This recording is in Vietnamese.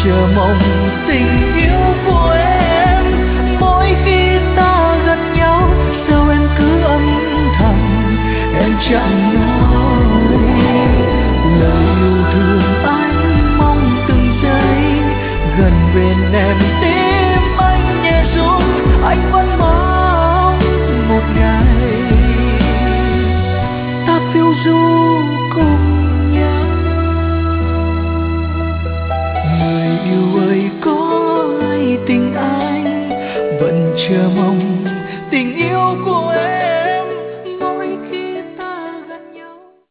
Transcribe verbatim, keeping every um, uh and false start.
chờ mong tình yêu của em. Mỗi khi ta gần nhau sao em cứ âm thầm, em chẳng nói lời yêu thương. Anh mong từng giây gần bên em, tim anh nhẹ run. Anh vẫn mong một ngày ta phiêu du cùng nhau. Người yêu ơi, có ai tình anh vẫn chờ mong